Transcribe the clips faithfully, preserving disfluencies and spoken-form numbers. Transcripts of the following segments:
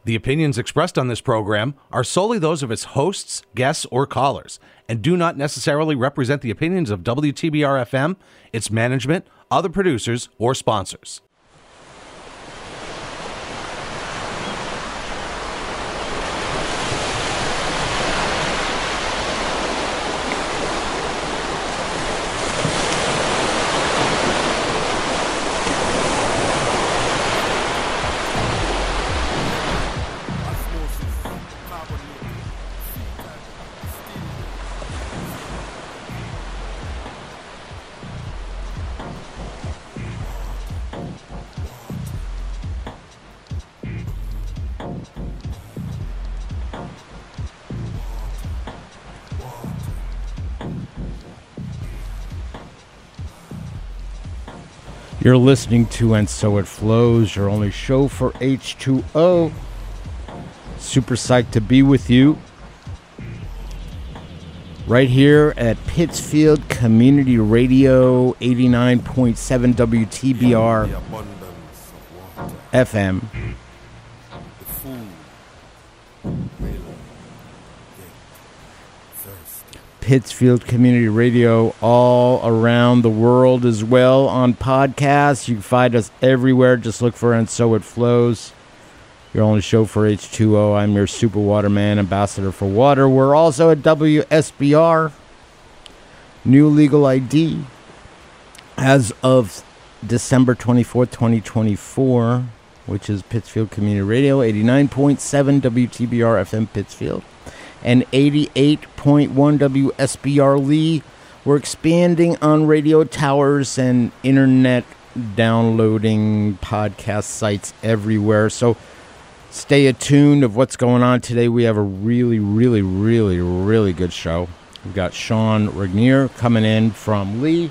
The opinions expressed on this program are solely those of its hosts, guests, or callers, and do not necessarily represent the opinions of W T B R F M, its management, other producers, or sponsors. You're listening to And So It Flows, your only show for H two O. Super psyched to be with you. Right here at Pittsfield Community Radio, eighty-nine point seven W T B R F M. Pittsfield Community Radio all around the world as well on podcasts. You can find us everywhere. Just look for And So It Flows, your only show for H two O. I'm your Super Waterman, ambassador for water. We're also at W S B R, new legal I D, as of December twenty-fourth, twenty twenty-four, which is Pittsfield Community Radio, eighty-nine point seven W T B R F M Pittsfield. And eighty-eight point one W S B R Lee. We're expanding on radio towers and internet downloading podcast sites everywhere. So stay attuned of what's going on today. We have a really, really, really, really good show. We've got Sean Regnier coming in from Lee.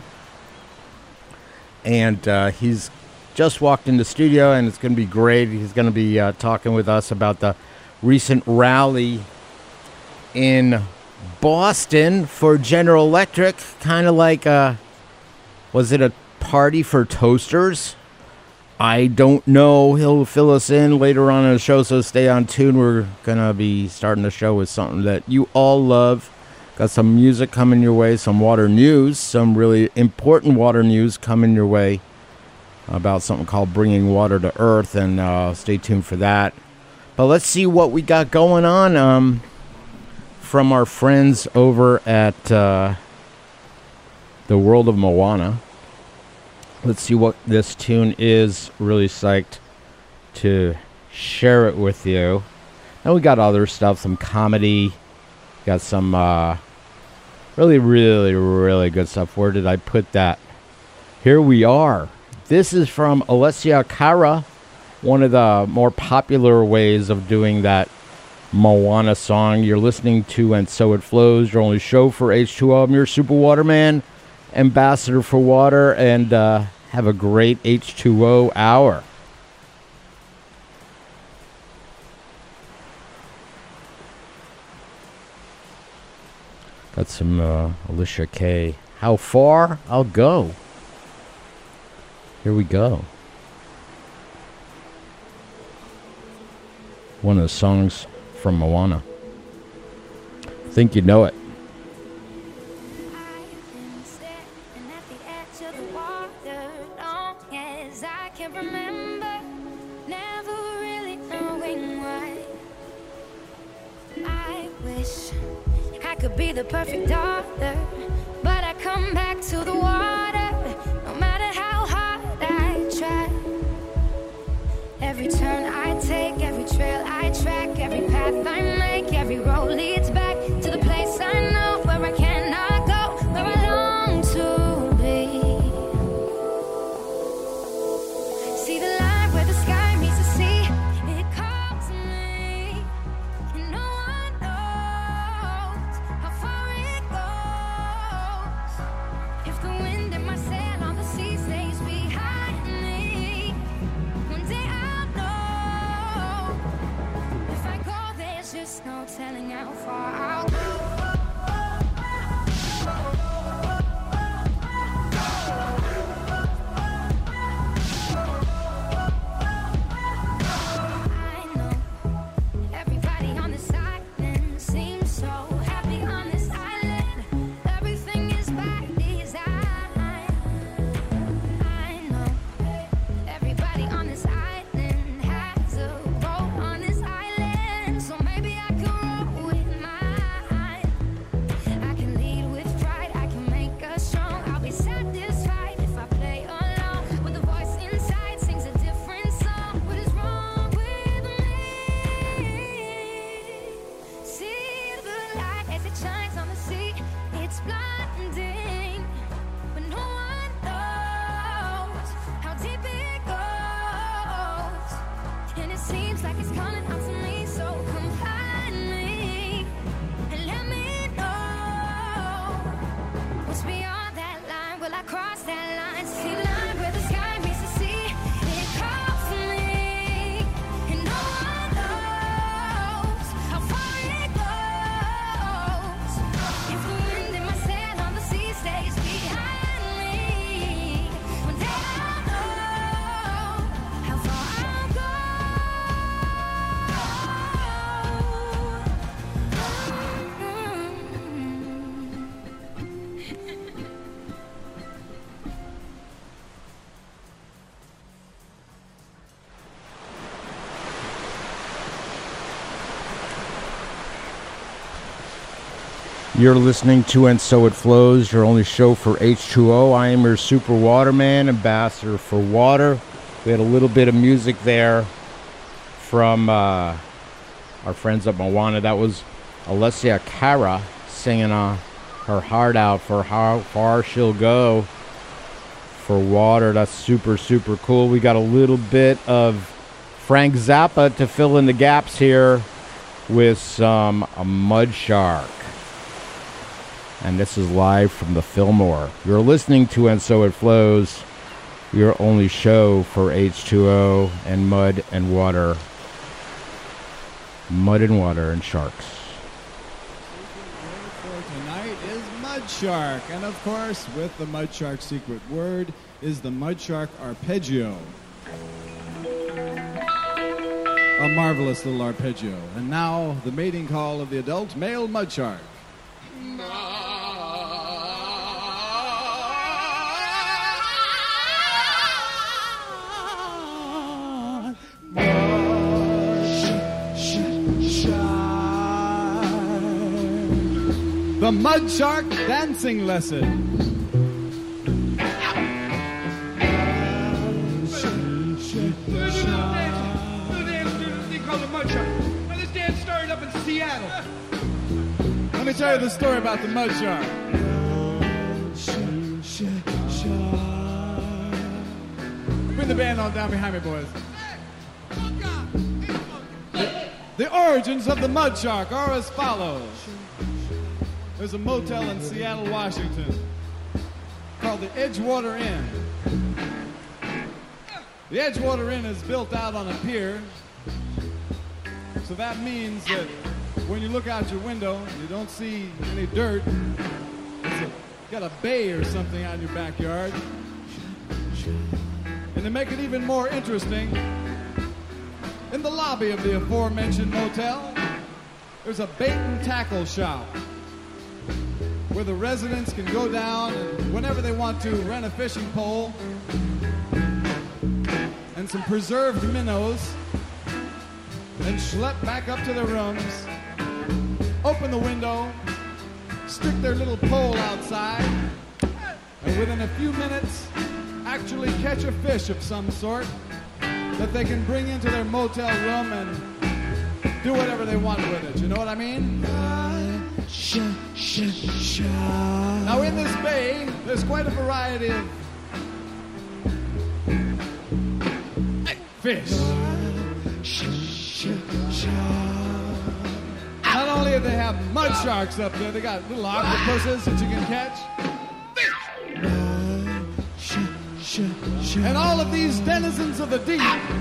And uh, he's just walked in the studio, and it's going to be great. He's going to be uh, talking with us about the recent rally in Boston for General Electric, kind of like a, was it a party for toasters? I don't know. He'll fill us in later on in the show, so stay on tune. We're going to be starting the show with something that you all love. Got some music coming your way, some water news, some really important water news coming your way about something called Bringing Water to Earth, and uh, stay tuned for that. But let's see what we got going on. Um... From our friends over at uh, the World of Moana. Let's see what this tune is. Really psyched to share it with you. And we got other stuff, some comedy. Got some uh, really, really, really good stuff. Where did I put that? Here we are. This is from Alessia Cara, one of the more popular ways of doing that Moana song. You're listening to And So It Flows, your only show for H two O. I'm your Super Waterman, ambassador for water, and uh, have a great H two O hour. Got some uh, Alicia Kay. How far? I'll go. Here we go. One of the songs from Moana. I think you know it. Could be the perfect daughter, but I come back to the water, no matter how hard I try. Every turn I take, every trail I track, every path I make, every road leads back to the place I know, where I cannot go, where I long to be. See the line where the sky meets the sea, it calls me, and no one knows how far it goes. If the wind in my sail on the sea stays behind me, one day I'll know. If I go, there's just no telling how far I'll go. I know You're listening to And So It Flows, your only show for H two O. I am your super waterman, ambassador for water. We had a little bit of music there from uh, our friends at Moana. That was Alessia Cara singing uh, her heart out for how far she'll go for water. That's super, super cool. We got a little bit of Frank Zappa to fill in the gaps here with some a Mud Shark. And this is live from the Fillmore. You're listening to And So It Flows, your only show for H two O and mud and water. Mud and water and sharks. For tonight is Mud Shark. And of course, with the Mud Shark secret word is the Mud Shark arpeggio. A marvelous little arpeggio. And now, the mating call of the adult male Mud Shark. The Mud Shark Dancing Lesson. This dance started up in Seattle. Let me tell you the story about the Mud Shark. Bring the band on down behind me, boys. The, the origins of the Mud Shark are as follows. There's a motel in Seattle, Washington called the Edgewater Inn. The Edgewater Inn is built out on a pier, so that means that when you look out your window, you don't see any dirt. It's a, got a bay or something out in your backyard. And to make it even more interesting, in the lobby of the aforementioned motel, there's a bait and tackle shop where the residents can go down and whenever they want to rent a fishing pole and some preserved minnows and schlep back up to their rooms, open the window, stick their little pole outside, and within a few minutes actually catch a fish of some sort that they can bring into their motel room and do whatever they want with it. You know what I mean? Now in this bay, there's quite a variety of fish. Not only do they have mud sharks up there, they got little octopuses that you can catch. And all of these denizens of the deep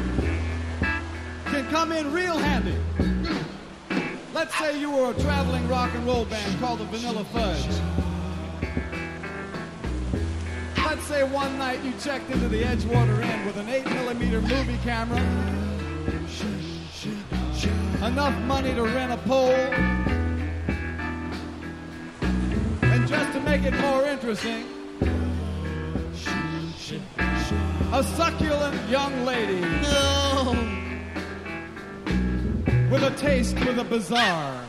can come in real handy. Let's say you were a traveling rock and roll band called the Vanilla Fudge. Let's say one night you checked into the Edgewater Inn with an eight millimeter movie camera, enough money to rent a pole, and just to make it more interesting, a succulent young lady. No. With a taste for the bizarre.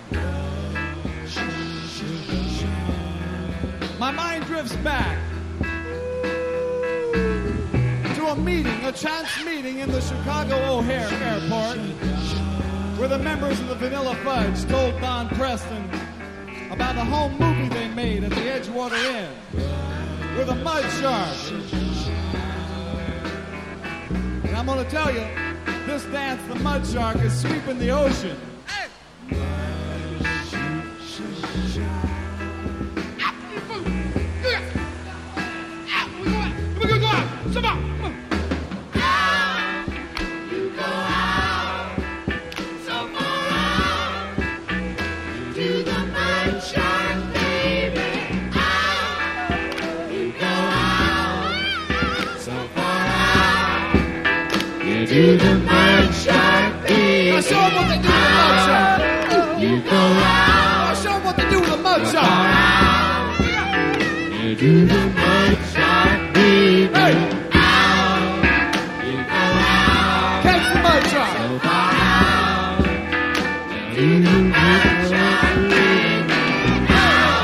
My mind drifts back to a meeting, a chance meeting in the Chicago O'Hare Airport where the members of the Vanilla Fudge told Don Preston about a home movie they made at the Edgewater Inn with a mud shark. And I'm going to tell you, this dance, the Mud Shark, is sweeping the ocean. Hey. Do the Mud Shark, baby. Now show them what they do with the Mud Shark. You go out. Now show them what they do with the Mud Shark. You do the Mud Shark, baby. Hey. Out. You go out. Catch the Mud Shark. So far out. You do the Mud Shark, baby. Out.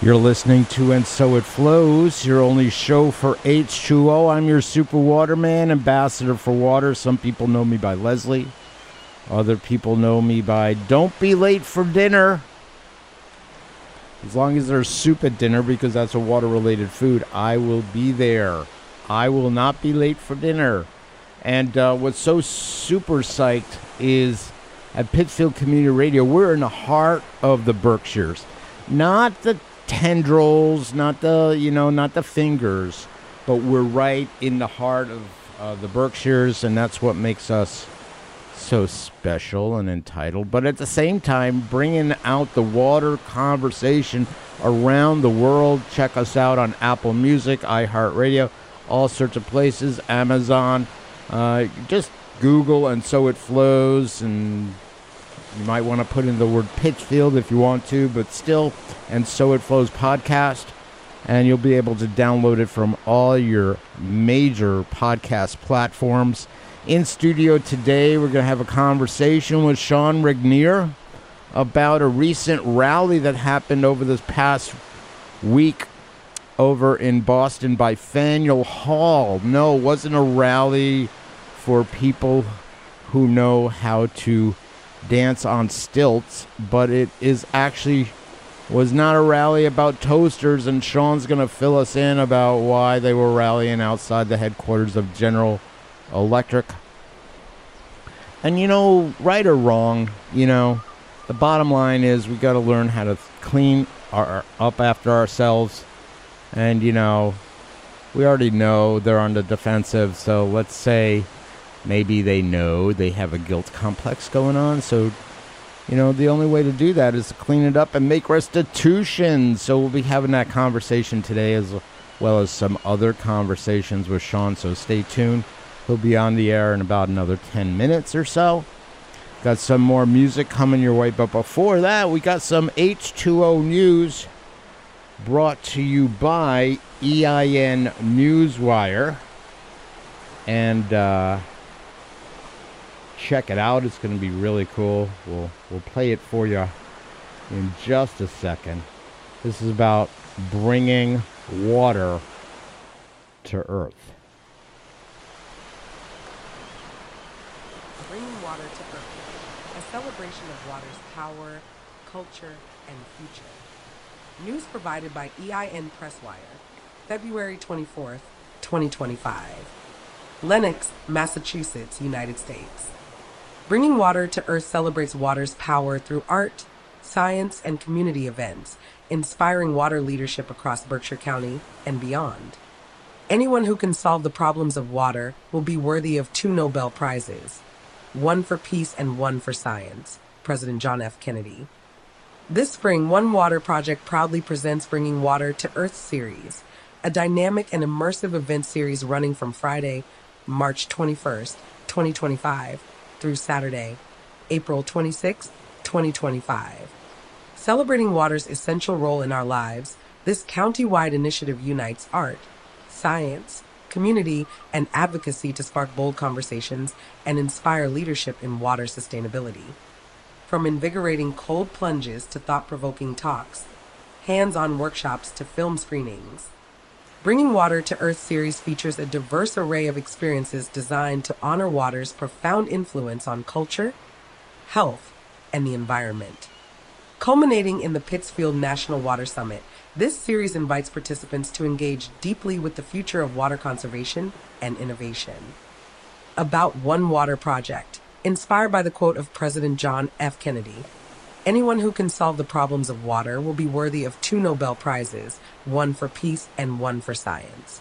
You're listening to And So It Flows, your only show for H two O. I'm your super waterman, ambassador for water. Some people know me by Leslie. Other people know me by Don't Be Late for Dinner. As long as there's soup at dinner, because that's a water-related food, I will be there. I will not be late for dinner. And uh, what's so super psyched is at Pittsfield Community Radio, we're in the heart of the Berkshires. Not the tendrils, not the, you know, not the fingers, but we're right in the heart of uh, the Berkshires, and that's what makes us so special and entitled. But at the same time, bringing out the water conversation around the world. Check us out on Apple Music, iHeartRadio, all sorts of places, Amazon. Uh, just Google And So It Flows, and you might want to put in the word Pittsfield if you want to, but still, And So It Flows podcast, and you'll be able to download it from all your major podcast platforms. In studio today, we're going to have a conversation with Sean Regnier about a recent rally that happened over this past week over in Boston by Faneuil Hall. No, it wasn't a rally for people who know how to dance on stilts, but it is actually was not a rally about toasters, and Sean's going to fill us in about why they were rallying outside the headquarters of General Electric. And you know, right or wrong, you know, the bottom line is we got to learn how to clean our, up after ourselves. And you know, we already know they're on the defensive, so let's say maybe they know they have a guilt complex going on. So, you know, the only way to do that is to clean it up and make restitution. So we'll be having that conversation today, as well as some other conversations with Sean. So stay tuned. He'll be on the air in about another ten minutes or so. Got some more music coming your way. But before that, we got some H two O news brought to you by E I N Newswire. And, uh... check it out. It's going to be really cool. We'll we'll play it for you in just a second. This is about bringing water to Earth. Bringing Water to Earth, a celebration of water's power, culture, and future. News provided by E I N Presswire, February twenty-fourth, twenty twenty-five. Lenox, Massachusetts, United States. Bringing Water to Earth celebrates water's power through art, science, and community events, inspiring water leadership across Berkshire County and beyond. Anyone who can solve the problems of water will be worthy of two Nobel Prizes, one for peace and one for science, President John F. Kennedy. This spring, One Water Project proudly presents Bringing Water to Earth series, a dynamic and immersive event series running from Friday, March twenty-first, twenty twenty-five, through Saturday, April twenty-sixth, twenty twenty-five. Celebrating water's essential role in our lives, this county-wide initiative unites art, science, community, and advocacy to spark bold conversations and inspire leadership in water sustainability. From invigorating cold plunges to thought-provoking talks, hands-on workshops to film screenings, Bringing Water to Earth series features a diverse array of experiences designed to honor water's profound influence on culture, health, and the environment. Culminating in the Pittsfield National Water Summit, this series invites participants to engage deeply with the future of water conservation and innovation. About One Water Project, inspired by the quote of President John F. Kennedy, anyone who can solve the problems of water will be worthy of two Nobel Prizes, one for peace and one for science.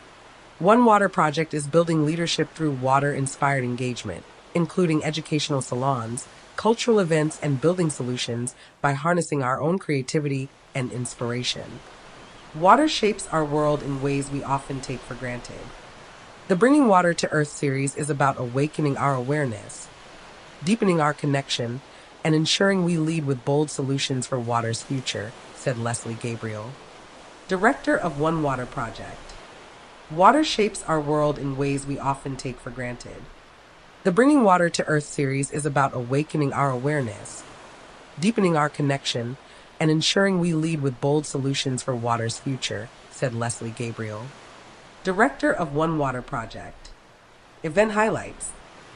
One Water Project is building leadership through water-inspired engagement, including educational salons, cultural events, and building solutions by harnessing our own creativity and inspiration. Water shapes our world in ways we often take for granted. The Bringing Water to Earth series is about awakening our awareness, deepening our connection, and ensuring we lead with bold solutions for water's future, said Leslie Gabriel, director of One Water Project. Water shapes our world in ways we often take for granted. The Bringing Water to Earth series is about awakening our awareness, deepening our connection, and ensuring we lead with bold solutions for water's future, said Leslie Gabriel, Director of One Water Project. Event highlights: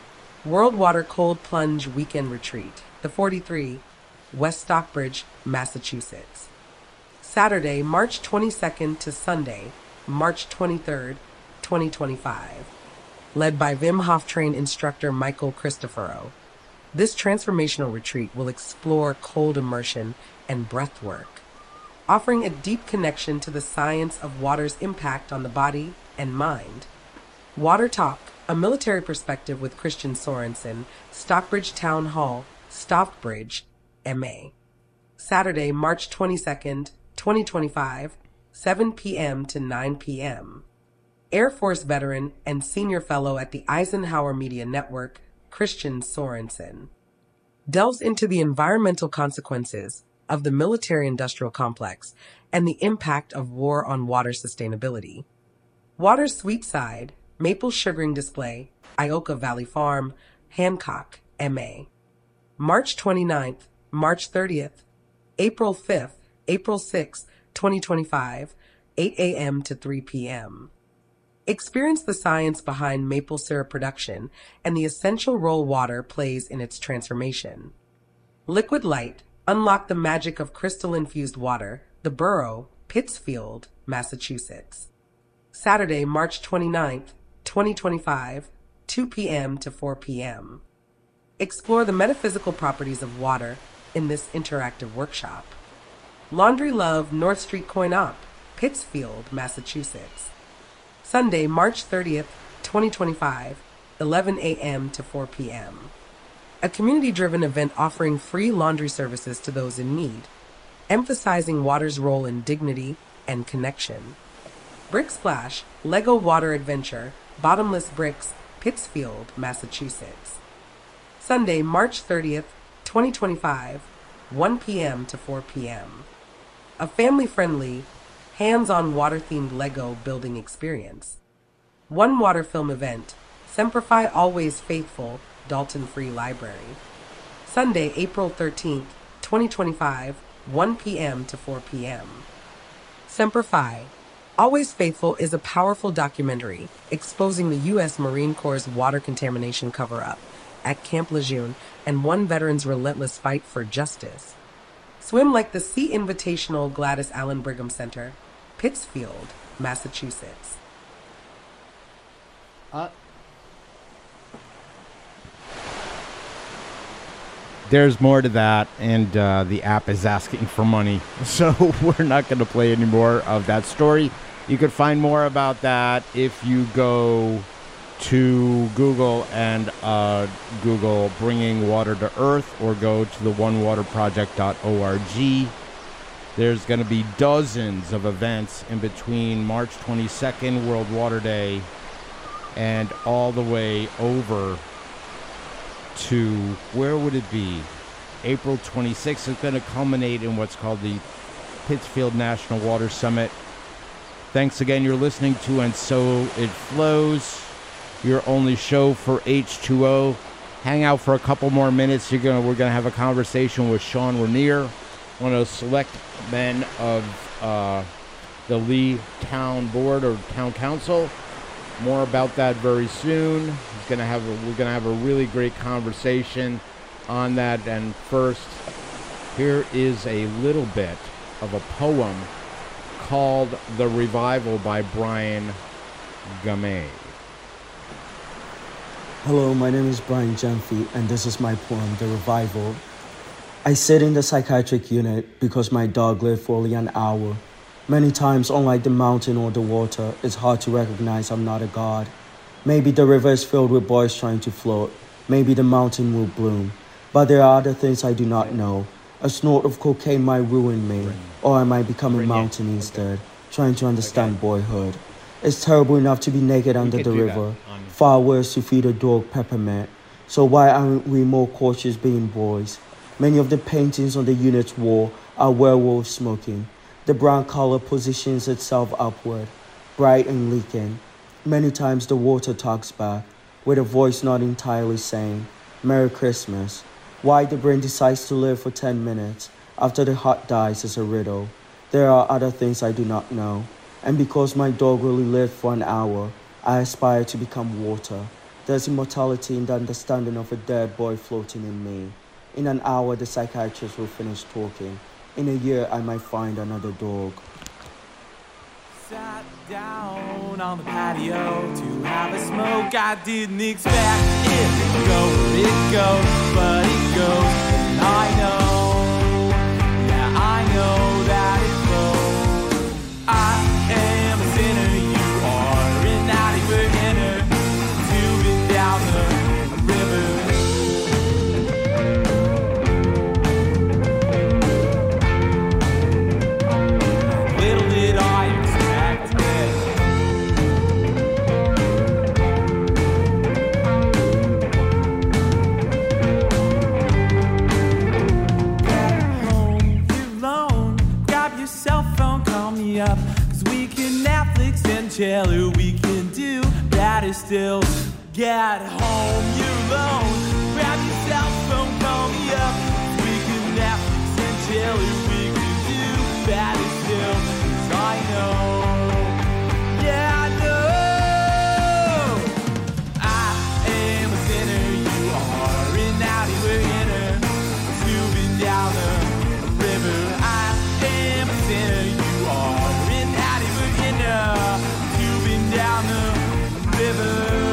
World Water Cold Plunge Weekend Retreat, the forty-three, West Stockbridge, Massachusetts. Saturday, March twenty-second to Sunday, March twenty-third, twenty twenty-five. Led by Wim Hof trained instructor Michael Cristoforo. This transformational retreat will explore cold immersion and breath work, offering a deep connection to the science of water's impact on the body and mind. Water Talk, a military perspective with Christian Sorensen, Stockbridge Town Hall, Stockbridge, M A. Saturday, March twenty-second, twenty twenty-five, seven p.m. to nine p.m. Air Force veteran and senior fellow at the Eisenhower Media Network, Christian Sorensen, delves into the environmental consequences of the military-industrial complex and the impact of war on water sustainability. Water Sweet Side, Maple Sugaring Display, Ioka Valley Farm, Hancock, M A. March twenty-ninth, March thirtieth, April fifth, April sixth, twenty twenty-five, eight a.m. to three p.m. Experience the science behind maple syrup production and the essential role water plays in its transformation. Liquid Light, unlock the magic of crystal-infused water, the Borough, Pittsfield, Massachusetts. Saturday, March twenty-ninth, twenty twenty-five, two p.m. to four p.m. Explore the metaphysical properties of water in this interactive workshop. Laundry Love North Street Coin Op, Pittsfield, Massachusetts. Sunday, March thirtieth, twenty twenty-five, eleven a.m. to four p.m. A community-driven event offering free laundry services to those in need, emphasizing water's role in dignity and connection. Brick Splash, Lego Water Adventure, Bottomless Bricks, Pittsfield, Massachusetts. Sunday, March thirtieth, twenty twenty-five, one p.m. to four p.m. A family-friendly, hands-on water-themed Lego building experience. One Water Film event, Semperfi Always Faithful, Dalton Free Library. Sunday, April thirteenth, twenty twenty-five, one p.m. to four p.m. Semperfi Always Faithful is a powerful documentary exposing the U S Marine Corps' water contamination cover-up at Camp Lejeune and one veteran's relentless fight for justice. Swim like the Sea Invitational Gladys Allen Brigham Center, Pittsfield, Massachusetts. Uh, there's more to that, and uh, the app is asking for money, so we're not going to play any more of that story. You can find more about that if you go to Google and uh, Google Bringing Water to Earth, or go to the one water project dot org. There's going to be dozens of events in between March twenty-second, World Water Day, and all the way over to, where would it be? April twenty-sixth. It's going to culminate in what's called the Pittsfield National Water Summit. Thanks again. You're listening to And So It Flows, your only show for H two O. Hang out for a couple more minutes. You're gonna, we're going to have a conversation with Sean Rainier, one of the select men of uh, the Lee Town Board or Town Council. More about that very soon. He's gonna have a, we're going to have a really great conversation on that. And first, here is a little bit of a poem called The Revival by Brian Gamay. Hello, my name is Brian Janfi, and this is my poem, The Revival. I sit in the psychiatric unit because my dog lived for only an hour. Many times, unlike the mountain or the water, it's hard to recognize I'm not a god. Maybe the river is filled with boys trying to float. Maybe the mountain will bloom. But there are other things I do not know. A snort of cocaine might ruin me, or I might become a mountain instead, trying to understand boyhood. It's terrible enough to be naked under the river, far worse to feed a dog peppermint. So why aren't we more cautious being boys? Many of the paintings on the unit's wall are werewolves smoking. The brown color positions itself upward, bright and leaking. Many times the water talks back, with a voice not entirely saying, Merry Christmas. Why the brain decides to live for ten minutes, after the heart dies is a riddle. There are other things I do not know. And because my dog really lived for an hour, I aspire to become water. There's immortality in the understanding of a dead boy floating in me. In an hour, the psychiatrist will finish talking. In a year, I might find another dog. Sat down on the patio to have a smoke. I didn't expect it to go where it goes, but it goes. And I know, yeah, I know that it flows. I am a sinner, you are an naughty beginner, tubing down the river. Little did I expect it. Get home, you're alone. Grab your cell phone, call me up. Cause we can Netflix and chill, or we can do better still. Get home, you're alone. Grab your cell phone, call me up. Cause we can Netflix and chill, or we can do better still. Cause I know, yeah, I know. I am a sinner, you are an naughty beginner, tubing down the river. I am a sinner, you are an naughty beginner, tubing down the river.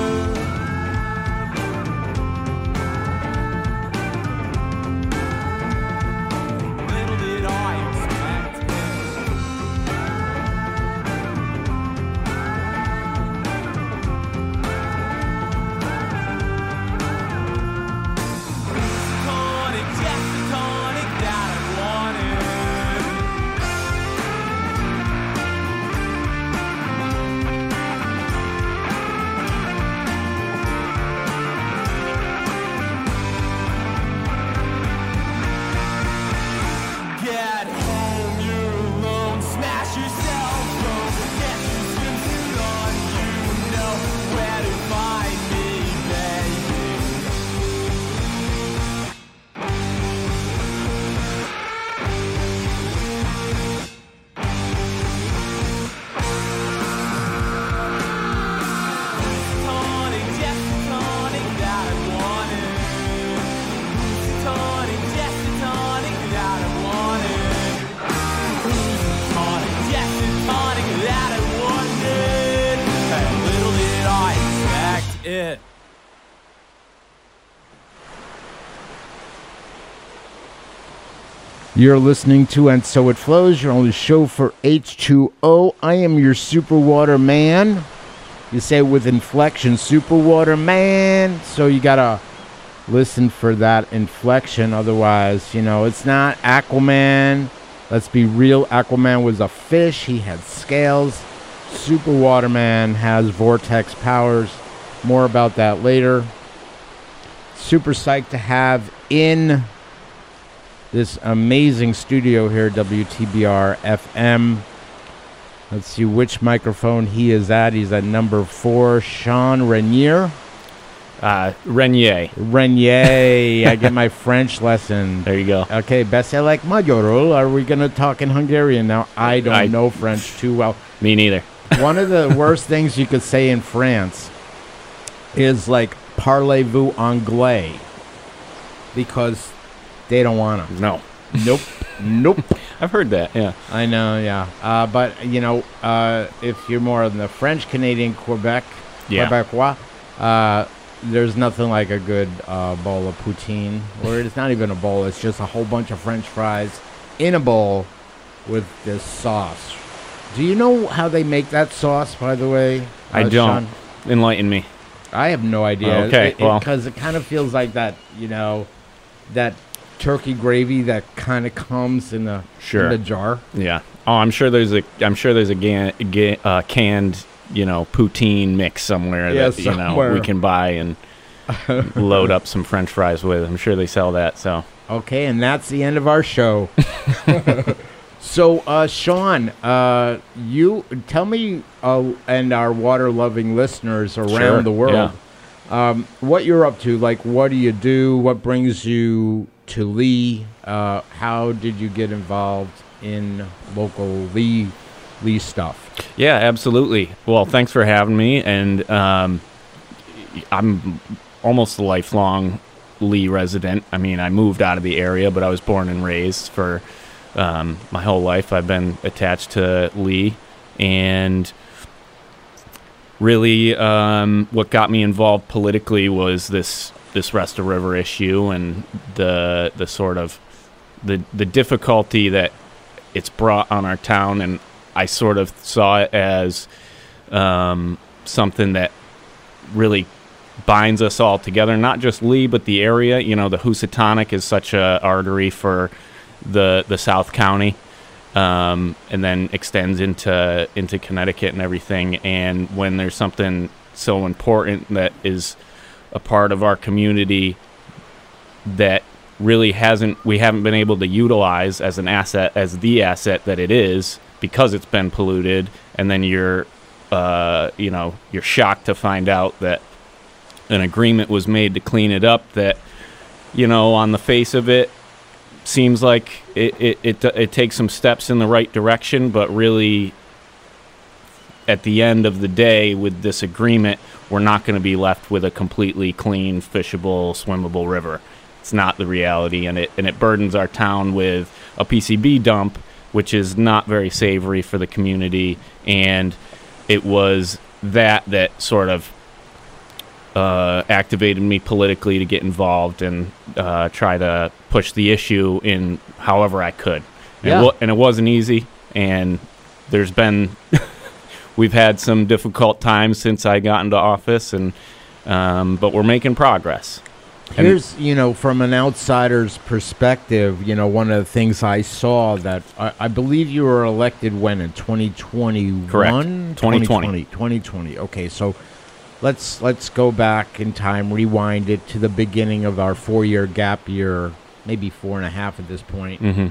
Little did I expect it. Tonic, just the tonic that I wanted. Get home, you're alone. Smash your cell phone. Get your swimsuit on. You know where to find me, baby. Tonic, just the tonic that I wanted. Tonic, just the tonic that I wanted. Tonic, just the tonic that I wanted. And little did I expect it. You're listening to And So It Flows, your only show for H two O. I am your super water man. You say it with inflection, super water man. So you gotta listen for that inflection. Otherwise, you know, it's not Aquaman. Let's be real. Aquaman was a fish. He had scales. Super Waterman has vortex powers. More about that later. Super psyched to have in this amazing studio here, W T B R F M. Let's see which microphone he is at. He's at number four, Sean Renier. Uh, Renier. Renier. I get my French lesson. There you go. Okay, beszélek like magyarul. Are we going to talk in Hungarian now? I don't I- know French too well. Me neither. One of the worst things you could say in France is like, parlez-vous anglais? Because they don't want to. No. Nope. Nope. I've heard that, yeah. I know, yeah. Uh, but, you know, uh, if you're more in the French-Canadian Quebec, Yeah. Quebecois, uh, there's nothing like a good uh, bowl of poutine. Or it's not even a bowl. It's just a whole bunch of French fries in a bowl with this sauce. Do you know how they make that sauce, by the way? I uh, don't. Sean? Enlighten me. I have no idea. Okay, It- it- well. Because it kind of feels like that, you know, that turkey gravy that kind of comes in a, Sure. in a jar. Yeah. Oh, I'm sure there's a I'm sure there's a ga- ga- uh, canned, you know, poutine mix somewhere Yeah, that you know somewhere. we can buy and load up some French fries with. I'm sure they sell that. So Okay, and that's the end of our show. So, uh, Sean, uh, you tell me uh, and our water-loving listeners around Sure, the world um, what you're up to. Like, what do you do? What brings you to Lee. Uh, how did you get involved in local Lee Lee stuff? Yeah, absolutely. Well, thanks for having me. And um, I'm almost a lifelong Lee resident. I mean, I moved out of the area, but I was born and raised for um, my whole life. I've been attached to Lee, and really, um, what got me involved politically was this this Rest of River issue and the the sort of the the difficulty that it's brought on our town, and I sort of saw it as um, something that really binds us all together, not just Lee, but the area. You know, the Housatonic is such a artery for the the South County, um, and then extends into into Connecticut and everything. And when there's something so important that is a part of our community that really hasn't we haven't been able to utilize as an asset, as the asset that it is, because it's been polluted, and then you're uh, you know you're shocked to find out that an agreement was made to clean it up that, you know, on the face of it, seems like it, it, it, it takes some steps in the right direction, but really, at the end of the day, with this agreement, we're not going to be left with a completely clean, fishable, swimmable river. It's not the reality, and it and it burdens our town with a P C B dump, which is not very savory for the community, and it was that that sort of Uh, activated me politically to get involved and uh, try to push the issue in however I could. And, Yeah. it, wa- and it wasn't easy, and there's been, we've had some difficult times since I got into office, and um, but we're making progress. And Here's, you know, from an outsider's perspective, you know, one of the things I saw that I, I believe you were elected when in twenty twenty-one? Correct. twenty twenty. twenty twenty. Okay, so let's let's go back in time, rewind it to the beginning of our four-year gap year, maybe four and a half at this point. Mm-hmm.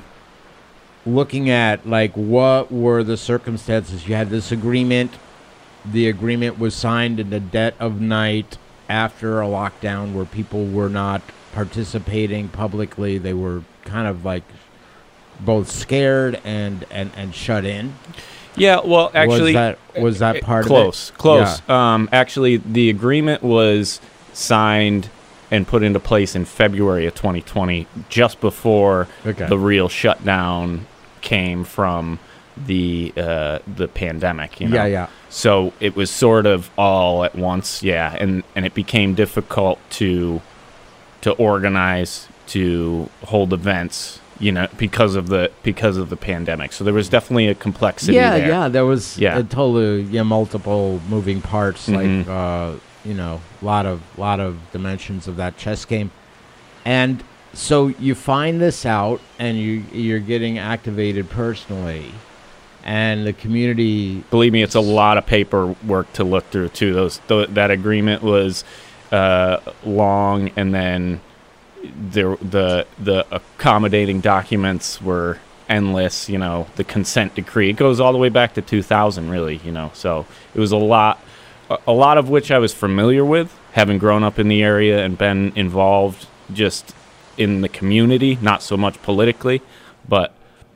Looking at, like, what were the circumstances? You had this agreement. The agreement was signed in the dead of night after a lockdown where people were not participating publicly. They were kind of like both scared and, and, and shut in. Yeah, well, actually, was that, was that part close, of it? Close, close. Yeah. Um, actually, the agreement was signed and put into place in February of twenty twenty, just before Okay. the real shutdown came from the uh, the pandemic. You know? Yeah, yeah. So it was sort of all at once, yeah, and, and it became difficult to to organize, to hold events, you know, because of the because of the pandemic. So there was definitely a complexity Yeah, there. yeah. There was Yeah. a totally yeah, multiple moving parts, Mhm. like uh, you know, a lot of lot of dimensions of that chess game. And so you find this out, and you you're getting activated personally, and the community. Believe me, it's a lot of paperwork to look through too. Those th- that agreement was uh, long, and then there the the accommodating documents were endless. You know, the consent decree, it goes all the way back to two thousand, really. You know, so it was a lot, a, a lot of which I was familiar with, having grown up in the area and been involved just in the community, not so much politically, but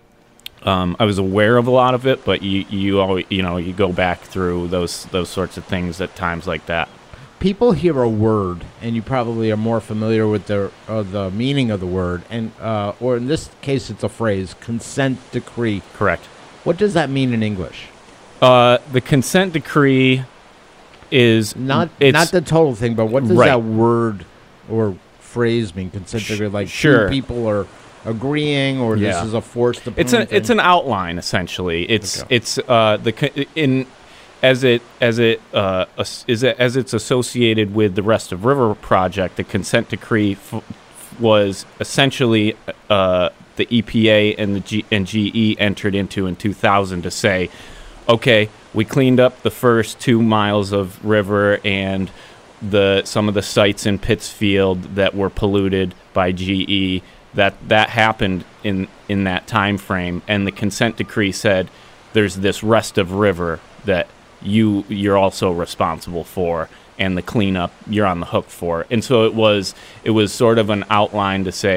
um, I was aware of a lot of it. But you you always, you know, you go back through those those sorts of things at times like that. People hear a word, and you probably are more familiar with the uh, the meaning of the word, and uh, or in this case, it's a phrase: consent decree. Correct. What does that mean in English? Uh, the consent decree is Not it's, not the total thing, but what does Right. that word or phrase mean? Consent decree, like sure. two people are agreeing, or Yeah. this is a forced opponent It's an thing? it's an outline essentially. It's Okay. it's uh the co- in as it as it uh as, is it, as it's associated with the Rest of River project. The consent decree f- was essentially uh the E P A and the G- and G E entered into in two thousand to say, okay, we cleaned up the first two miles of river and the some of the sites in Pittsfield that were polluted by G E. That that happened in in that time frame, and the consent decree said there's this rest of river that you you're also responsible for, and the cleanup you're on the hook for. And so it was it was sort of an outline to say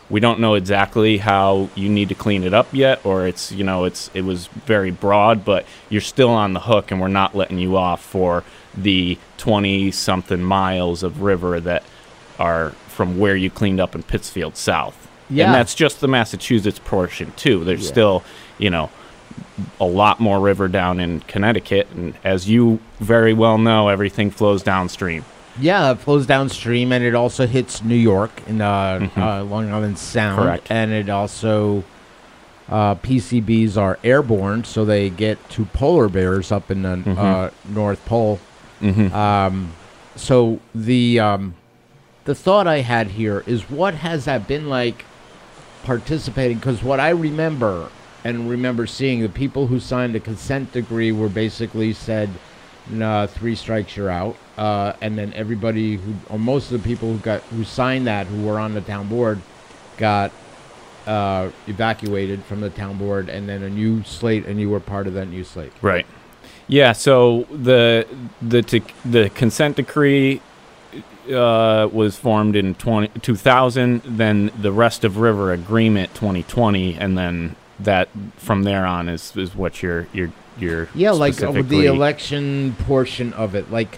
we don't know exactly how you need to clean it up yet, or it's, you know, it's it was very broad, but you're still on the hook, and we're not letting you off for the twenty-something miles of river that are from where you cleaned up in Pittsfield South. Yeah. And that's just the Massachusetts portion, too. There's Yeah. still, you know, a lot more river down in Connecticut, and as you very well know, everything flows downstream. Yeah, it flows downstream, and it also hits New York in uh, Mhm. uh, Long Island Sound. Correct. And it also, uh, P C Bs are airborne, so they get to polar bears up in the Mhm. uh, North Pole. Mhm. Um, so the um, the thought I had here is, what has that been like participating? Because what I remember and remember seeing, the people who signed the consent decree were basically said, nah, three strikes, you're out. Uh, and then everybody who, or most of the people who got who signed that, who were on the town board, got uh, evacuated from the town board, and then a new slate, and you were part of that new slate. Right. Yeah. So the the t- the consent decree uh, was formed in twenty, two thousand. Then the Rest of River Agreement twenty twenty, and then that from there on is is what you're you're you're Yeah, like uh, specifically- the election portion of it, like.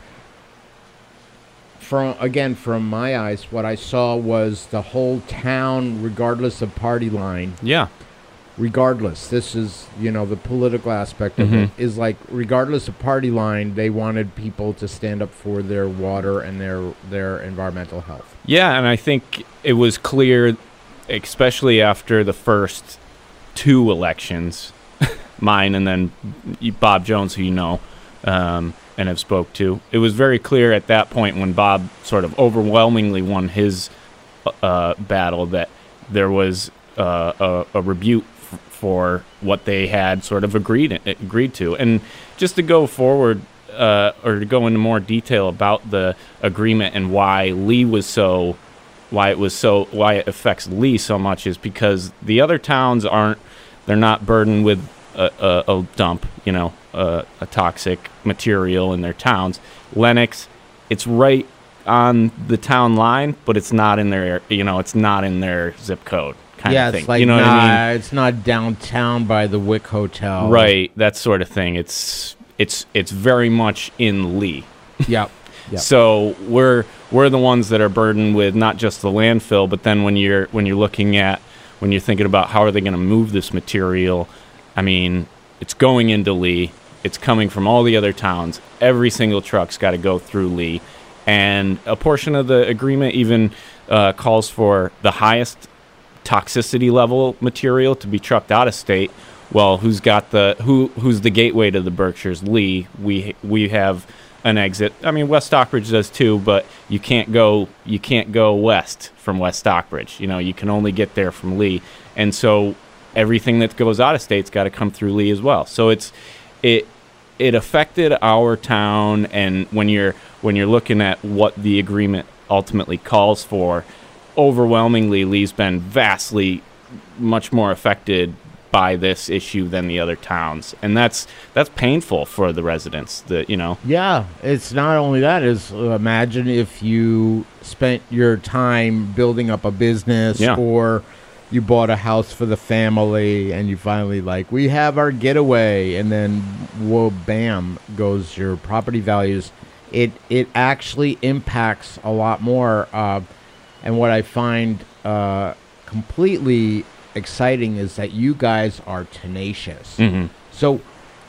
From again, from my eyes, what I saw was the whole town, regardless of party line. Yeah. Regardless, this is, you know, the political aspect of Mhm. it is like, regardless of party line, they wanted people to stand up for their water and their their environmental health. Yeah, and I think it was clear, especially after the first two elections, mine and then Bob Jones, who you know, um, and have spoke to. It was very clear at that point, when Bob sort of overwhelmingly won his uh, battle, that there was uh, a, a rebuke f- for what they had sort of agreed agreed to. And just to go forward, uh, or to go into more detail about the agreement and why Lee was so, why it was so, why it affects Lee so much, is because the other towns aren't, they're not burdened with a, a, a dump, you know, a, a toxic material in their towns. Lenox, it's right on the town line, but it's not in their, you know, it's not in their zip code kind yeah, of thing. it's like, you know nah, what I mean? it's not downtown by the Wick Hotel. Right, that sort of thing. It's it's it's very much in Lee. Yep. Yep. So we're we're the ones that are burdened with not just the landfill, but then when you're when you're looking at when you're thinking about how are they going to move this material, I mean, it's going into Lee. It's coming from all the other towns. Every single truck's got to go through Lee, and a portion of the agreement even uh, calls for the highest toxicity level material to be trucked out of state. Well, who's got the who who's the gateway to the Berkshires? Lee. We we have an exit. I mean, West Stockbridge does too, but you can't go you can't go west from West Stockbridge. You know, you can only get there from Lee, and so everything that goes out of state's got to come through Lee as well. So it's it it affected our town, and when you're when you're looking at what the agreement ultimately calls for, overwhelmingly Lee's been vastly much more affected by this issue than the other towns, and that's that's painful for the residents. That you know, Yeah, it's not only that. Is uh, imagine if you spent your time building up a business, Yeah. or you bought a house for the family, and you finally like, we have our getaway, and then whoa, bam, goes your property values. It it actually impacts a lot more. Uh, and what I find uh, completely exciting is that you guys are tenacious. Mhm. So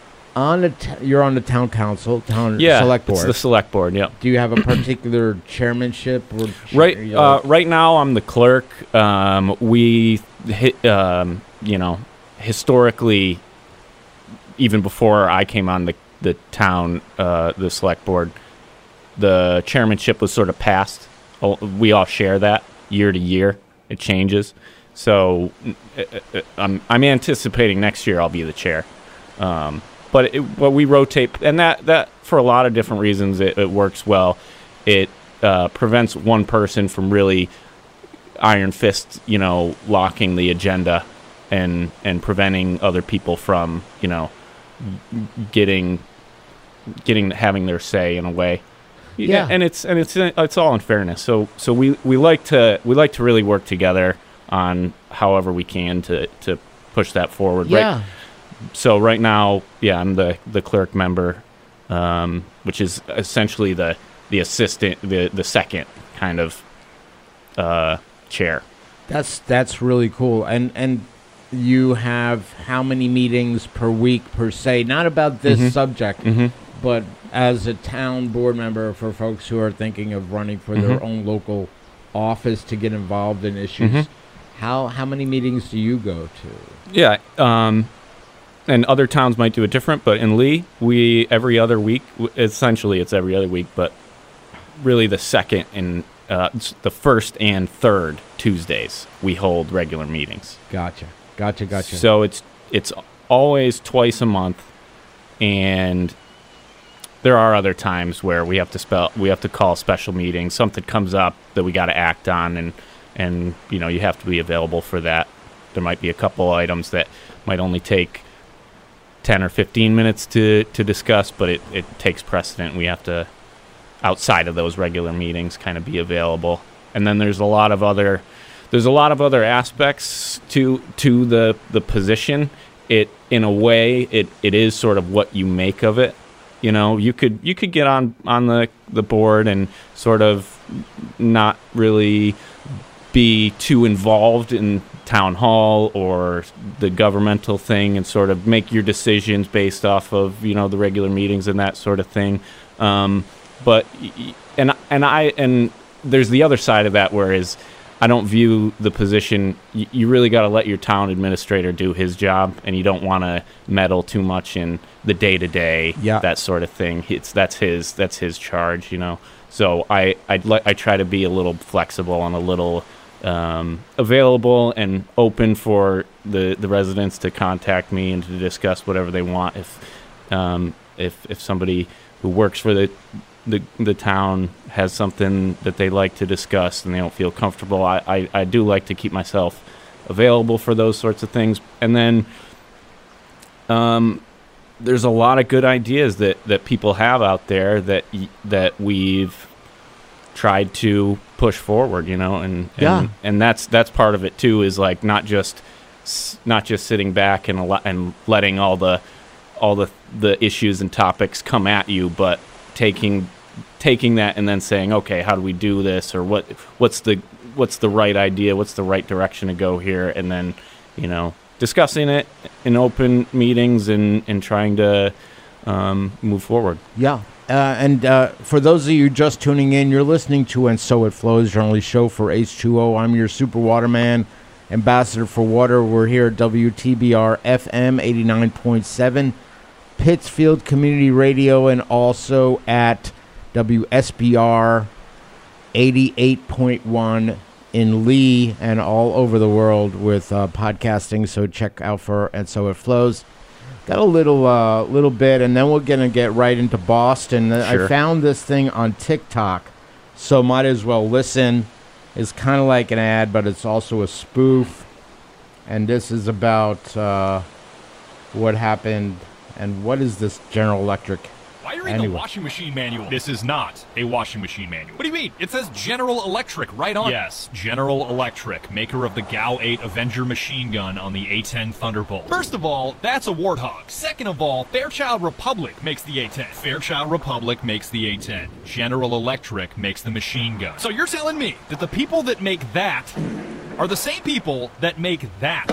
on the t- you're on the town council, town yeah, select board. it's the select board. Yeah. Do you have a particular chairmanship? Or Right, you know, uh, right now I'm the clerk. Um, we hit, um, you know, historically, even before I came on the the town, uh, the select board, the chairmanship was sort of passed. Oh, we all share that year to year. It changes. So uh, uh, I'm I'm anticipating next year I'll be the chair. Um, but it, but we rotate, and that, that for a lot of different reasons it, it works well. It uh, prevents one person from really iron fist, you know, locking the agenda, and and preventing other people from, you know, getting getting having their say in a way. Yeah. and it's and it's it's all in fairness. So so we, we like to we like to really work together. on however we can to, to push that forward. Yeah. Right? So right now, yeah, I'm the, the clerk member, um, which is essentially the the assistant, the the second kind of uh, chair. That's that's really cool. And and you have how many meetings per week per se? Not about this Mhm. subject, Mhm. but as a town board member for folks who are thinking of running for their Mhm. own local office to get involved in issues. Mhm. How how many meetings do you go to? Yeah, um, and other towns might do it different, but in Lee, we every other week. w- Essentially, it's every other week, but really the second and uh, s- the first and third Tuesdays we hold regular meetings. Gotcha, gotcha, gotcha. So it's it's always twice a month, and there are other times where we have to spell we have to call special meetings. Something comes up that we got to act on, and and you know you have to be available for that. There might be a couple items that might only take ten or fifteen minutes to, to discuss, but it, it takes precedent. We have to, outside of those regular meetings, kind of be available. And then there's a lot of other there's a lot of other aspects to to the, the position. It in a way it, it is sort of what you make of it. You know, you could you could get on, on the, the board and sort of not really be too involved in town hall or the governmental thing and sort of make your decisions based off of, you know, the regular meetings and that sort of thing. Um, but, y- and, and I, and there's the other side of that, whereas I don't view the position, you, you really got to let your town administrator do his job, and you don't want to meddle too much in the day to day, Yeah. that sort of thing. It's, that's his, that's his charge, you know? So I, I'd li- I try to be a little flexible and a little, um, available and open for the, the residents to contact me and to discuss whatever they want. If um, if if somebody who works for the, the the town has something that they like to discuss and they don't feel comfortable, I, I, I do like to keep myself available for those sorts of things. And then um, there's a lot of good ideas that, that people have out there that y- that we've tried to push forward, you know, and, and Yeah. and that's that's part of it too, is like not just s- not just sitting back and al- and letting all the all the the issues and topics come at you, but taking taking that and then saying, okay, how do we do this, or what what's the what's the right idea, what's the right direction to go here, and then, you know, discussing it in open meetings and and trying to um, move forward. Yeah. Uh, and uh, for those of you just tuning in, you're listening to And So It Flows, your only show for H two O. I'm your super waterman, ambassador for water. We're here at W T B R F M eighty-nine point seven, Pittsfield Community Radio, and also at W S B R eighty-eight point one in Lee and all over the world with uh, podcasting. So check out for And So It Flows. Got a little uh, little bit, and then we're going to get right into Boston. Sure. I found this thing on TikTok, so might as well listen. It's kind of like an ad, but it's also a spoof. And this is about uh, what happened, and what is this General Electric? Why are you reading Anyway. the washing machine manual? This is not a washing machine manual. What do you mean? It says General Electric right on it. Yes, General Electric, maker of the G A U eight Avenger machine gun on the A ten Thunderbolt. First of all, that's a Warthog. Second of all, Fairchild Republic makes the A ten. Fairchild Republic makes the A ten. General Electric makes the machine gun. So you're telling me that the people that make that are the same people that make that?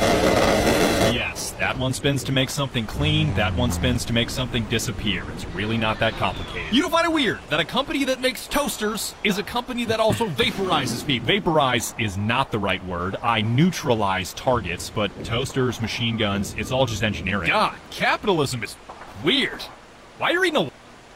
Yes, that one spins to make something clean, that one spins to make something disappear. It's really not that complicated. You don't find it weird that a company that makes toasters is a company that also vaporizes people? Vaporize is not the right word. I neutralize targets, but toasters, machine guns, it's all just engineering. God, capitalism is weird. Why are you reading a...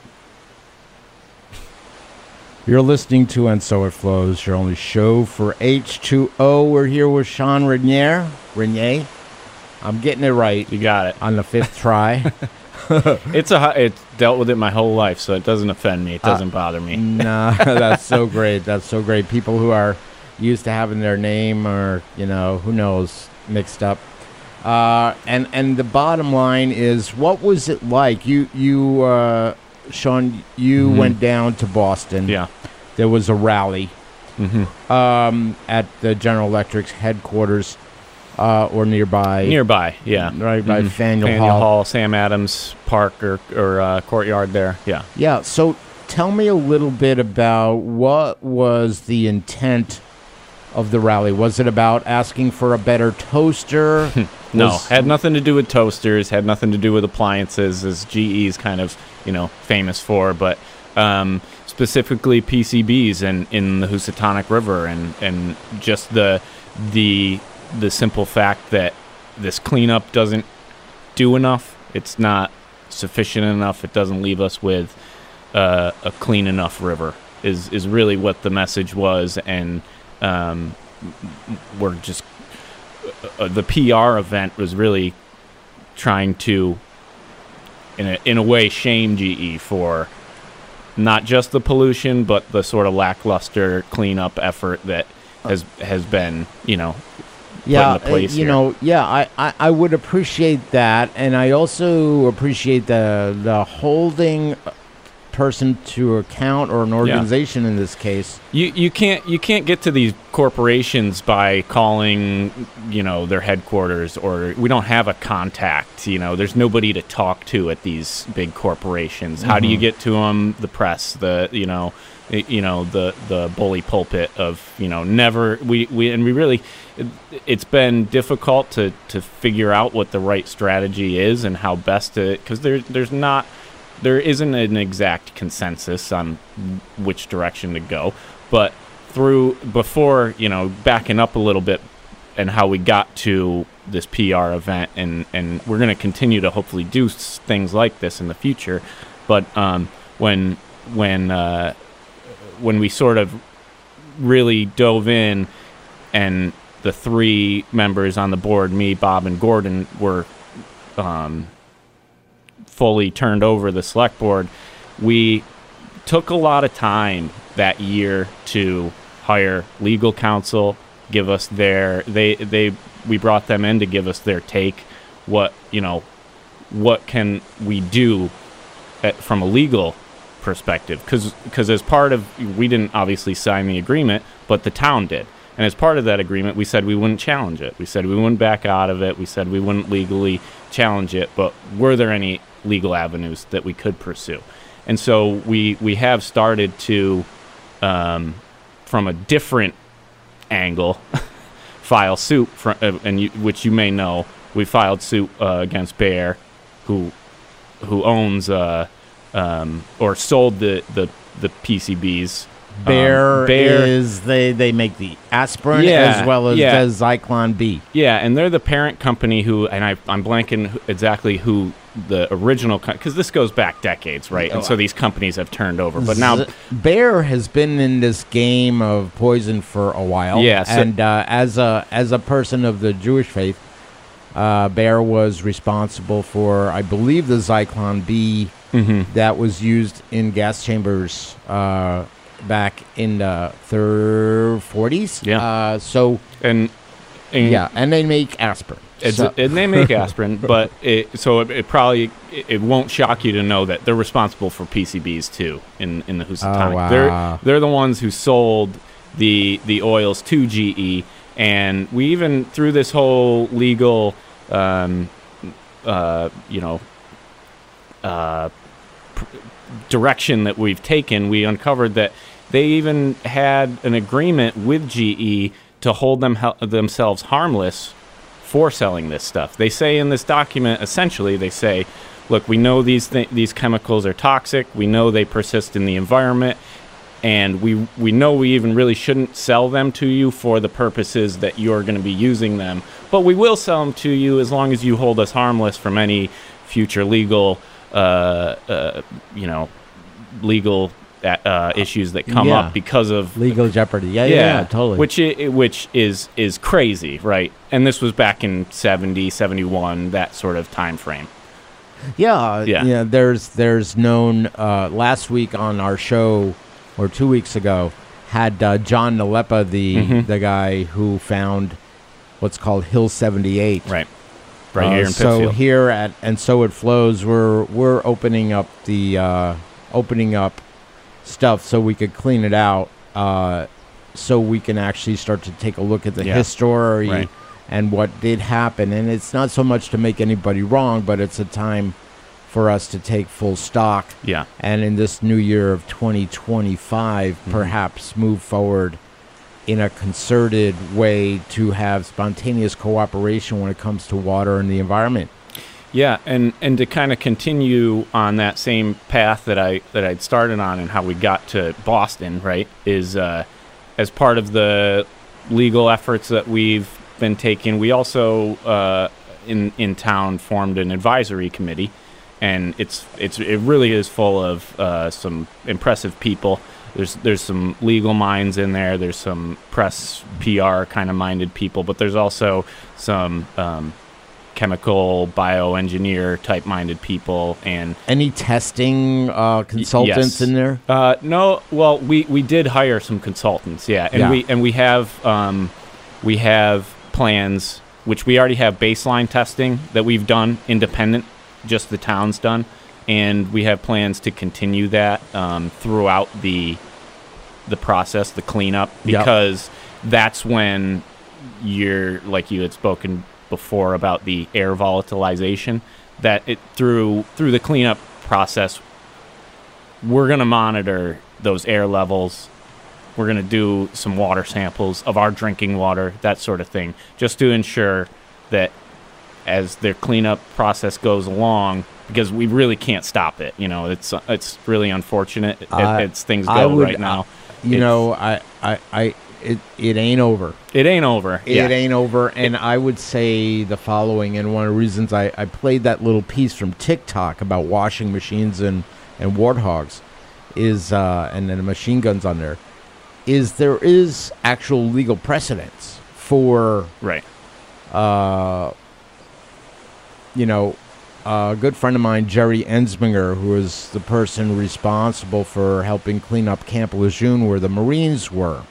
You're listening to And So It Flows, your only show for H two O. We're here with Sean Renier. Renier. I'm getting it right. You got it. On the fifth try. It's a hu- it's dealt with it my whole life, so it doesn't offend me. It doesn't Uh, bother me. Nah, that's so great. That's so great. People who are used to having their name or, you know, who knows, mixed up. Uh, and, and the bottom line is, what was it like? You, you uh, Sean, you Mhm. went down to Boston. Yeah. There was a rally. Mm-hmm. um, at the General Electric's headquarters uh, or nearby. Nearby, yeah. Right by Mhm. Faneuil Faneuil Hall. Hall, Sam Adams Park or, or uh, courtyard there, yeah. Yeah, so tell me a little bit about what was the intent of the rally. Was it about asking for a better toaster? No, Was- had nothing to do with toasters, had nothing to do with appliances, as G E's kind of, you know, famous for, but um, specifically P C Bs in, in the Housatonic River, and, and just the the the simple fact that this cleanup doesn't do enough. It's not sufficient enough. It doesn't leave us with uh, a clean enough river. Is is really what the message was, and um, we're just uh, the P R event was really trying to, in a in a way, shame G E for not just the pollution, but the sort of lackluster cleanup effort that has has been, you know, yeah, put into place uh, you here. know, yeah, I, I, I would appreciate that, and I also appreciate the the holding person to account, or an organization in this case. You you can't you can't get to these corporations by calling, you know, their headquarters, or we don't have a contact. You know, there's nobody to talk to at these big corporations. How do you Mhm. get to them? The press, the you know, y- you know the the bully pulpit of you know never we, we and we really it, it's been difficult to to figure out what the right strategy is and how best to, because there there's not. There isn't an exact consensus on which direction to go, but through before, you know, backing up a little bit and how we got to this P R event, and, and we're going to continue to hopefully do s- things like this in the future. But um, when when uh, when we sort of really dove in, and the three members on the board, me, Bob, and Gordon, were um, fully turned over the select board, we took a lot of time that year to hire legal counsel, give us their they they we brought them in to give us their take. What you know, what can we do at, from a legal perspective? Because because as part of, we didn't obviously sign the agreement, but the town did. And as part of that agreement, we said we wouldn't challenge it. We said we wouldn't back out of it. We said we wouldn't legally challenge it. But were there any legal avenues that we could pursue? And so we we have started to, um, from a different angle, file suit, for, uh, and you, which you may know, we filed suit uh, against Bayer, who who owns uh, um, or sold the, the, the P C Bs. Bayer, Um, Bayer is they they make the aspirin Yeah, as well as yeah. the Zyklon B. Yeah, and they're the parent company who, and I, I'm blanking who- exactly who the original, because this goes back decades, right? And so these companies have turned over. But now, Z- Bayer has been in this game of poison for a while. Yeah, so- and uh, as a as a person of the Jewish faith, uh, Bayer was responsible for, I believe, the Zyklon B Mhm. that was used in gas chambers uh, back in the third forties. Yeah. Uh, so and, and yeah, and they make aspirin. It's So- and they make aspirin, but it, so it, it probably it, it won't shock you to know that they're responsible for P C Bs too in in the Housatonic. Oh, wow. They're they're the ones who sold the the oils to G E, and we even through this whole legal, um, uh, you know, uh, pr- direction that we've taken, we uncovered that they even had an agreement with G E to hold them hel- themselves harmless for selling this stuff. They say in this document, essentially, they say, look, we know these th- these chemicals are toxic. We know they persist in the environment. And we we know we even really shouldn't sell them to you for the purposes that you're going to be using them. But we will sell them to you as long as you hold us harmless from any future legal, uh, uh, you know, legal uh, issues that come Yeah. up because of legal jeopardy. Yeah, yeah, yeah, totally. Which i- which is is crazy, right? And this was back in seventy, seventy-one, that sort of time frame. Yeah, Yeah. yeah. There's there's known uh, last week on our show, or two weeks ago, had uh, John Nalepa, the Mhm. the guy who found what's called Hill seventy-eight. Right. Right Uh, here in So Pittsfield. here at and so it flows. We're we're opening up the uh, opening up stuff so we could clean it out. Uh, so we can actually start to take a look at the Yeah. history Right. and what did happen. And it's not so much to make anybody wrong, but it's a time for us to take full stock. Yeah. And in this new year of twenty twenty-five, Mm-hmm. perhaps move forward in a concerted way to have spontaneous cooperation when it comes to water and the environment. Yeah, and, and to kind of continue on that same path that I that I'd started on and how we got to Boston, right, is uh, as part of the legal efforts that we've been taking, we also uh, in in town formed an advisory committee, and it's it's it really is full of uh, some impressive people. There's there's some legal minds in there. There's some press P R kind of minded people, but there's also some um, chemical bioengineer type minded people. And Any testing uh, consultants yes. in there? Uh, no, well, we, we did hire some consultants, yeah, and Yeah. we and we have um, we have plans, which we already have baseline testing that we've done independent, just the town's done, and we have plans to continue that um, throughout the the process, the cleanup, Yep. because that's when you're, like you had spoken before about the air volatilization, that it through through the cleanup process, we're going to monitor those air levels. We're going to do some water samples of our drinking water, that sort of thing, just to ensure that as their cleanup process goes along, because we really can't stop it. You know, it's it's really unfortunate I- as things I go would, right now. uh, you It's- know, I, I, I, it, it ain't over. It ain't over. It yeah. ain't over. And I would say the following, and one of the reasons I, I played that little piece from TikTok about washing machines and, and warthogs is, uh, and then the machine guns on there, is there is actual legal precedence for, Right. uh, you know, a good friend of mine, Jerry Ensminger, who is the person responsible for helping clean up Camp Lejeune where the Marines were.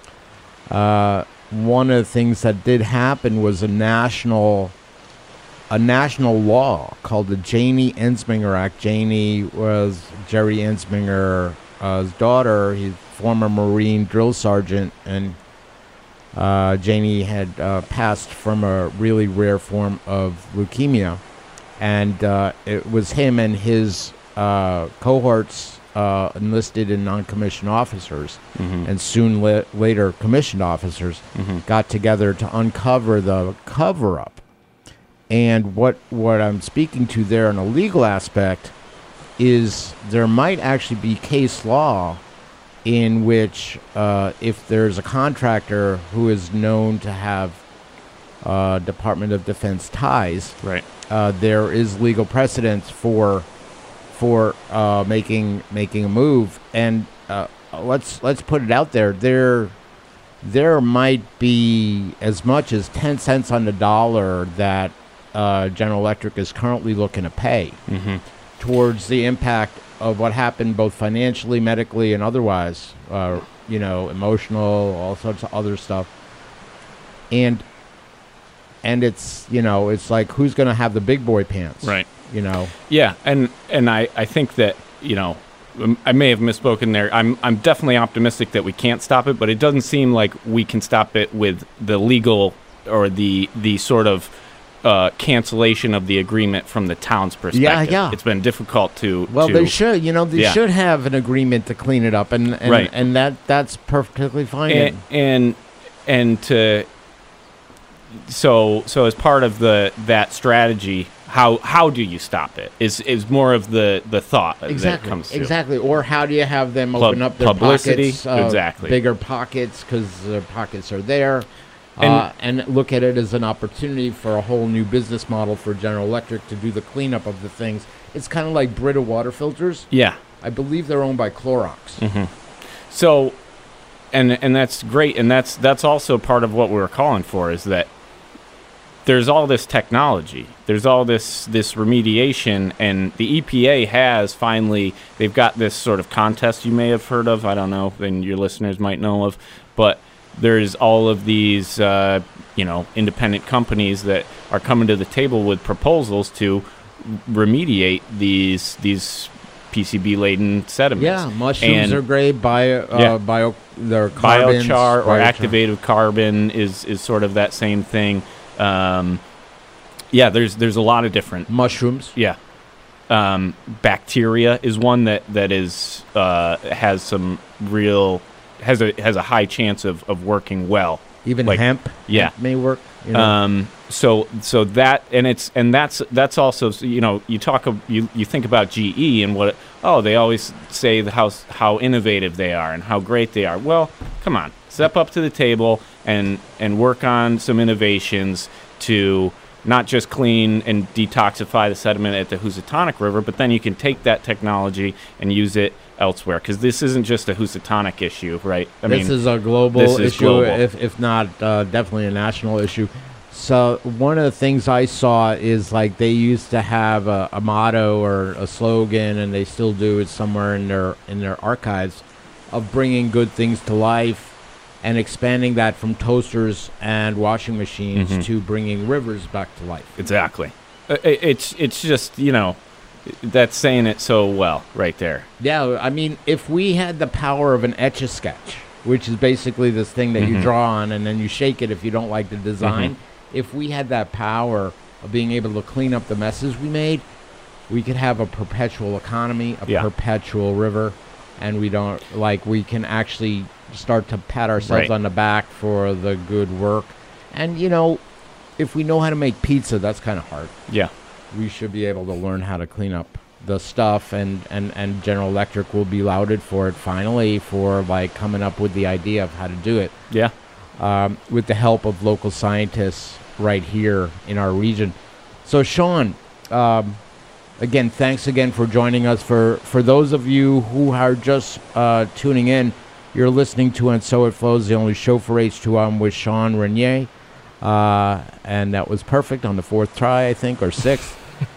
Uh, one of the things that did happen was a national, a national law called the Janie Ensminger Act. Janie was Jerry Ensminger's uh, daughter. He's former Marine drill sergeant, and uh, Janie had uh, passed from a really rare form of leukemia. And uh, it was him and his uh, cohorts uh, enlisted in non-commissioned officers, Mhm. and soon la- later commissioned officers Mhm. got together to uncover the cover-up. And what what I'm speaking to there in a legal aspect is there might actually be case law in which uh, if there's a contractor who is known to have uh, Department of Defense ties, Right. uh, there is legal precedence for for uh, making making a move. And uh, let's let's put it out there. There there might be as much as ten cents on the dollar that uh, General Electric is currently looking to pay Mm-hmm. towards the impact of what happened, both financially, medically, and otherwise. Uh, you know, emotional, all sorts of other stuff. And and it's, you know, it's like, who's going to have the big boy pants? Right. You know? Yeah, and and I, I think that, you know, um, I may have misspoken there. I'm I'm definitely optimistic that we can't stop it, but it doesn't seem like we can stop it with the legal or the the sort of uh, cancellation of the agreement from the town's perspective. yeah. It's been difficult to. Well, to, they should, you know, they Yeah. should have an agreement to clean it up, and and, Right. and that that's perfectly fine. and and, and to so so as part of the that strategy, how how do you stop it? Is is more of the the thought that Exactly. comes to. Exactly. Or how do you have them Pub- open up their publicity. pockets, uh, Exactly. bigger pockets, because their pockets are there, And- uh, and look at it as an opportunity for a whole new business model for General Electric to do the cleanup of the things. It's kind of like Brita water filters. Yeah. I believe they're owned by Clorox. hmm So, and and that's great, and that's that's also part of what we were calling for, is that there's all this technology, there's all this this remediation, and the E P A has finally, they've got this sort of contest you may have heard of, I don't know, and your listeners might know of, but there's all of these, uh, you know, independent companies that are coming to the table with proposals to remediate these these P C B laden sediments. Yeah, mushrooms And- are great. Bio, uh, Yeah. bio their carbons, biochar or biochar. activated carbon is is sort of that same thing. Um, yeah, there's there's a lot of different mushrooms. Yeah, um, bacteria is one that that is uh, has some real has a has a high chance of, of working well. Even like, hemp, yeah, hemp may work. You know? Um, so so that and it's and that's that's also, you know, you talk you you think about G E and what oh they always say the how how innovative they are and how great they are. Well, come on, step up to the table and and work on some innovations to not just clean and detoxify the sediment at the Housatonic River, but then you can take that technology and use it elsewhere, because this isn't just a Housatonic issue, right? I this mean, is a global this is issue, global. if if not uh, definitely a national issue. So one of the things I saw is like they used to have a, a motto or a slogan, and they still do it somewhere in their in their archives, of bringing good things to life, and expanding that from toasters and washing machines Mhm. to bringing rivers back to life. Exactly. Uh, it- It's it's just, you know, that's saying it so well right there. Yeah, I mean, if we had the power of an Etch-a-Sketch, which is basically this thing that you Mhm. draw on and then you shake it if you don't like the design, if we had that power of being able to clean up the messes we made, we could have a perpetual economy, a Yeah. perpetual river, and we don't, like, we can actually start to pat ourselves Right. on the back for the good work. And, you know, if we know how to make pizza, that's kind of hard. Yeah. We should be able to learn how to clean up the stuff, and, and, and General Electric will be lauded for it finally, for like coming up with the idea of how to do it. Yeah. Um, with the help of local scientists right here in our region. So Sean, um, again, thanks again for joining us. For, for those of you who are just uh, tuning in, you're listening to And So It Flows, the only show for H two O. I'm with Sean Renier. Uh, and that was perfect on the fourth try, I think, or sixth.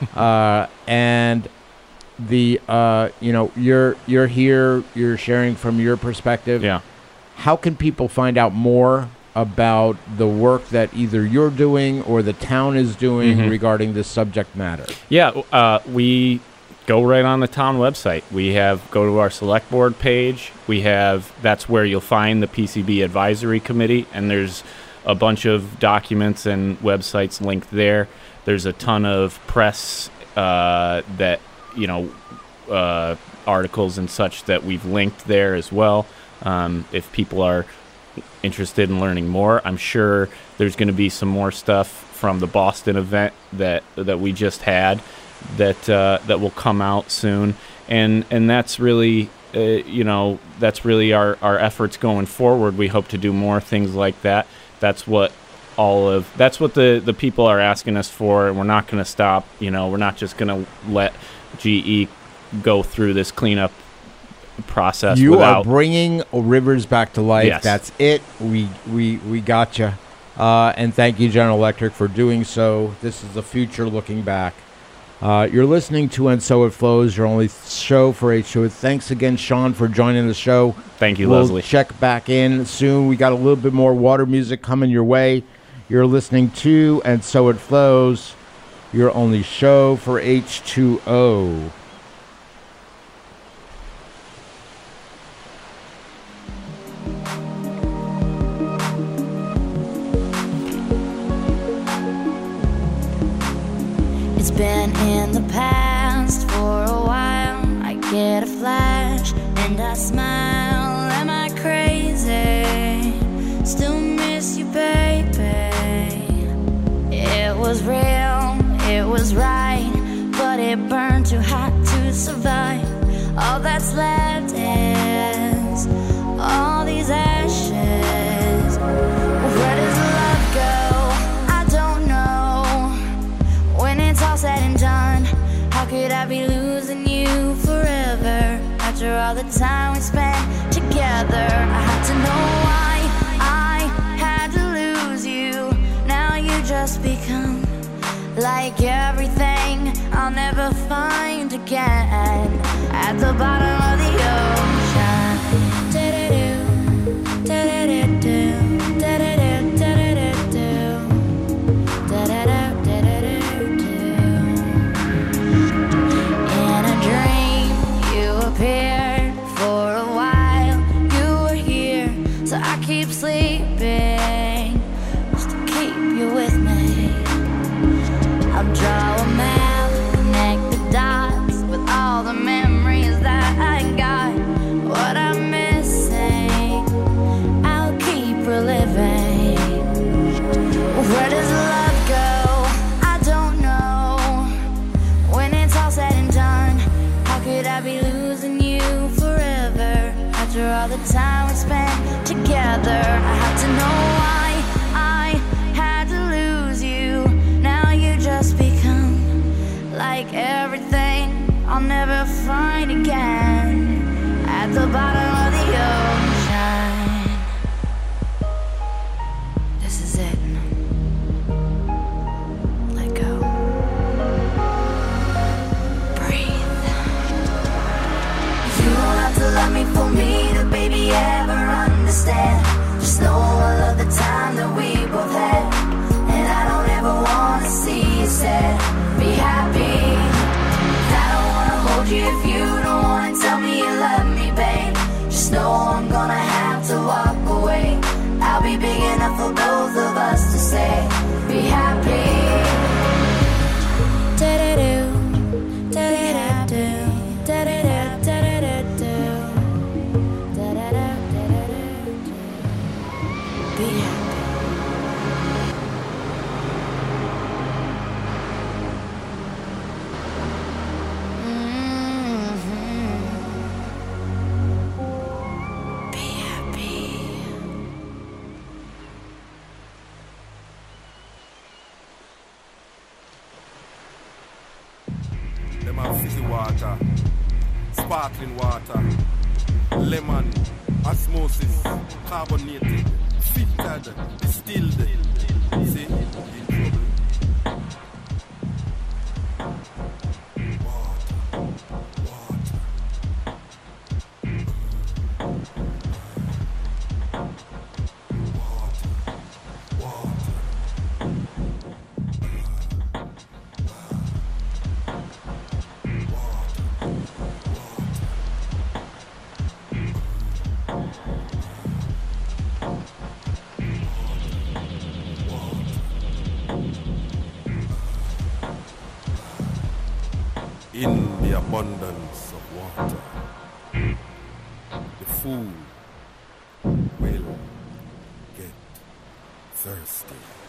uh, and the uh, you know, you're you're here, you're sharing from your perspective. Yeah. How can people find out more about the work that either you're doing or the town is doing Mhm. regarding this subject matter? Yeah, uh, we go right on the town website. We have go to our select board page. We have that's where you'll find the P C B advisory committee, and there's a bunch of documents and websites linked there. There's a ton of press uh, that, you know, uh, articles and such that we've linked there as well. Um, if people are interested in learning more, I'm sure there's going to be some more stuff from the Boston event that that we just had that uh, that will come out soon, and and that's really uh, you know that's really our our efforts going forward. We hope to do more things like that. That's what all of that's what the the people are asking us for, and we're not going to stop. You know, we're not just going to let G E go through this cleanup process. You without, are bringing rivers back to life. Yes. That's it. We we we gotcha. Uh, and thank you, General Electric, for doing so. This is the future looking back. Uh, you're listening to And So It Flows, your only show for H two O. Thanks again, Sean, for joining the show. Thank you, we'll Leslie. Check back in soon. We got a little bit more water music coming your way. You're listening to And So It Flows, your only show for H two O. It's been in the past for a while. I get a flash and I smile. Am I crazy? Still miss you, baby. It was real, it was right, but it burned too hot to survive. All that's left is all these ashes. Where does love go? I don't know. When it's all said and done, how could I be losing you forever? After all the time we spent together, I had to know why I had to lose you. Now you just become like everything I'll never find again. At the bottom of the ocean. Da-da-do, da-da-do-do, da-da-do, da-da-do-do, da-da-do, da-da-do-do. In a dream, you appeared for a while. You were here I'd be losing you forever. After all the time we spent together, I have to know why I had to lose you. Now you just become like everything I'll never find again. At the bottom of the ocean. This is it. Let go. Breathe. You don't have to love me for me to baby ever understand. Just know I love the time that we both had, and I don't ever wanna see you sad. Be happy. I don't wanna hold you if you don't wanna tell me you love me, babe. Just know I'm gonna have to walk away. I'll be big enough for both of us to say, be happy. Da-da-do, da-da-da-do, da-da-da, da-da-da-do, da-da-da, da-da-da-do. Be happy. Them have fizzy water, sparkling water, lemon, osmosis, carbonated, filtered, distilled. See, in trouble. In the abundance of water, the fool will get thirsty.